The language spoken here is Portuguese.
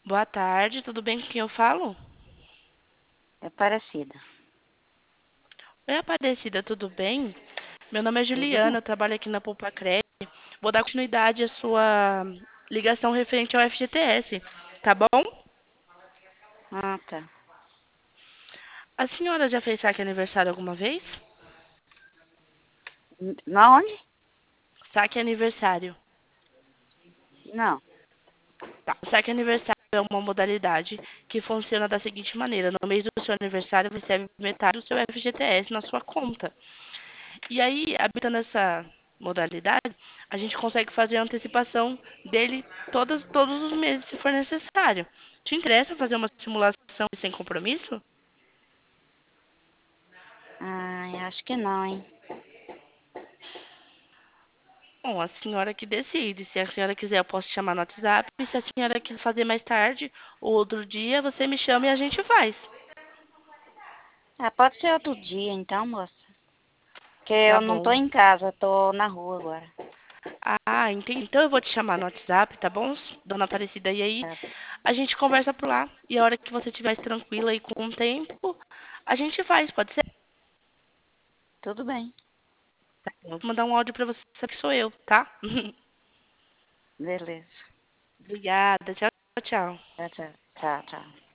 Boa tarde, tudo bem com quem eu falo? É parecida. Oi, Aparecida, tudo bem? Meu nome é Tudo Juliana, bem. eu trabalho aqui na Poupacred. Vou dar continuidade à sua ligação referente ao FGTS, tá bom? Ah, tá. A senhora já fez saque aniversário alguma vez? Na onde? Saque aniversário. Não. Tá. O saque aniversário é uma modalidade que funciona da seguinte maneira: no mês do seu aniversário, você recebe metade do seu FGTS na sua conta. E aí, habitando essa modalidade, a gente consegue fazer a antecipação dele todos os meses, se for necessário. Te interessa fazer uma simulação sem compromisso? Ai, acho que não, hein? Bom, a senhora que decide. Se a senhora quiser, eu posso te chamar no WhatsApp. E se a senhora quiser fazer mais tarde ou outro dia, você me chama e a gente faz. Ah, pode ser outro dia, então, moça. Porque Tá eu não tô bom. em casa, eu tô na rua agora. Ah, entendi. Então eu vou te chamar no WhatsApp, tá bom, dona Aparecida? E aí Tá. a gente conversa por lá. E a hora que você estiver mais tranquila e com o tempo, a gente faz, pode ser? Tudo bem. Vou mandar um áudio pra você, sabe que sou eu, tá? Beleza. Obrigada. Tchau, tchau. Tchau, tchau. Tchau, tchau.